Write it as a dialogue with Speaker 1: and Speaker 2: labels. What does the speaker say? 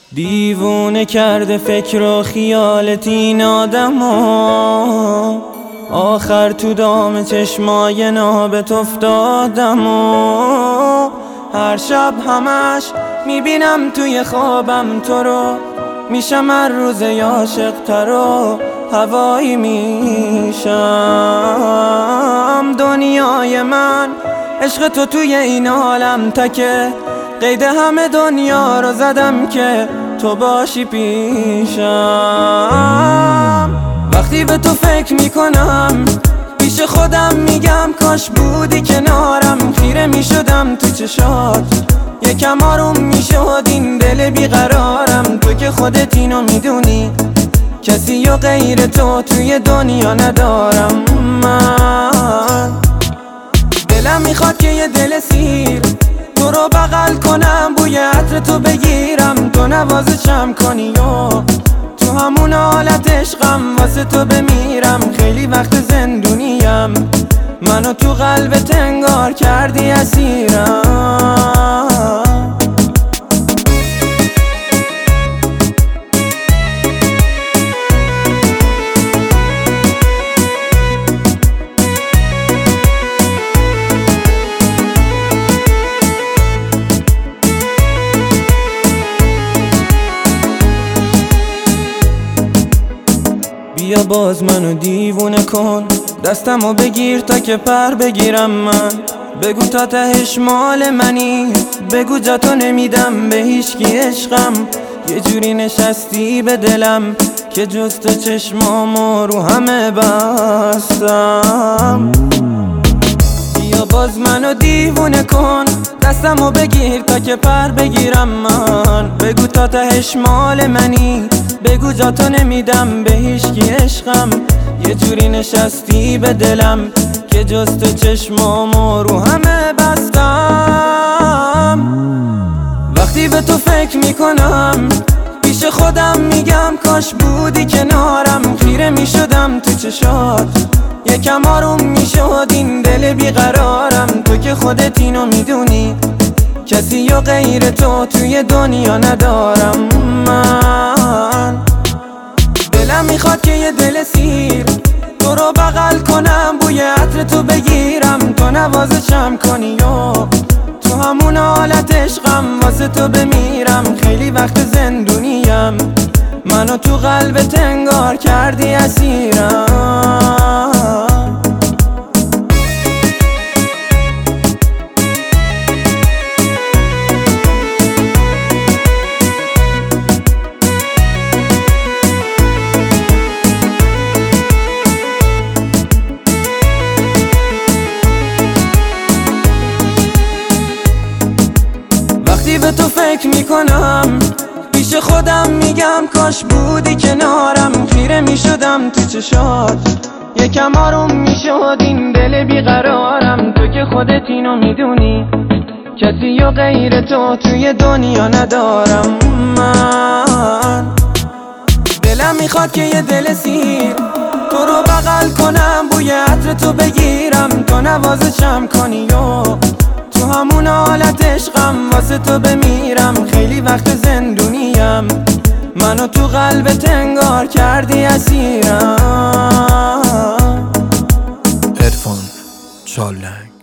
Speaker 1: دیوونه کرده فکر و خیالت این آدمو، آخر تو دام چشمای نابت افتادم و هر شب همش میبینم توی خوابم تو رو، میشم هر روز عاشق تر و هوایی میشم. دنیای من عشق تو توی این عالم تکه، قید همه دنیا رو زدم که تو باشی پیشم. وقتی به تو فکر میکنم پیش خودم میگم کاش بودی کنارم، خیره میشدم تو چشات یکم آروم میشد این دل بیقرارم. تو که خودت اینو میدونی کسی و غیر تو توی دنیا ندارم. من دلم میخواد که یه دل سیر تو رو بغل کنم، بوی عطر تو بگیرم، تو نوازشم کنی و تو همون حالت عشقم واسه تو بمیرم. خیلی وقت زندونیم، منو تو قلبت انگار کردی اسیرم. بیا باز منو دیوونه کن، دستمو بگیر تا که پر بگیرم من. بگو تا تهش مال منی، بگو جا تو نمیدم به هیچکی عشقم. یه جوری نشستی به دلم که جز تو چشمامو رو همه بستم. بیا باز منو دیوونه کن، دستمو بگیر تا که پر بگیرم من. بگو تا تهش مال منی، بگو جا تو نمیدم به هیچکی عشقم. یه جوری نشستی به دلم که جز تو چشمامو رو همه بستم. وقتی به تو فکر میکنم پیش خودم میگم کاش بودی کنارم، خیره میشدم تو چشات یکم آروم میشد این دل بیقرارم. تو که خودت اینو میدونی کسی و غیر تو توی دنیا ندارم. من دلم میخواد که یه دل سیر تو رو بغل کنم، بوی عطر تو بگیرم، تو نوازشم کنی و تو همون حالت عشقم واسه تو بمیرم. خیلی وقت زندونیم، منو تو قلبت انگار کردی اسیرم. وقتی به تو فکر میکنم پیش خودم میگم کاش بودی کنارم، خیره میشدم تو چشات یکم آروم میشد این دل بیقرارم. تو که خودت اینو میدونی کسی و غیر تو توی دنیا ندارم. من دلم میخواد که یه دل سیر تو رو بغل کنم، بوی عطر تو بگیرم، تو نوازشم کنی و تو همون حالت عشقم واسه تو بمیرم. خیلی وقت زندونیم، منو تو قلبت انگار کردی اسیرم.
Speaker 2: عرفان چالنگ.